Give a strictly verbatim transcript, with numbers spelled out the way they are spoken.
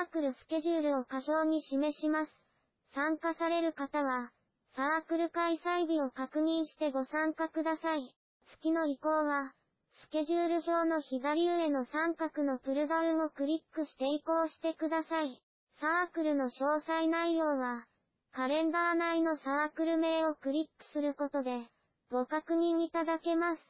クルスケジュールを箇条に示します。参加される方は、サークル開催日を確認してご参加ください。月の移行は、スケジュール上の左上の三角のプルダウンをクリックして移行してください。サークルの詳細内容は、カレンダー内のサークル名をクリックすることで、ご確認いただけます。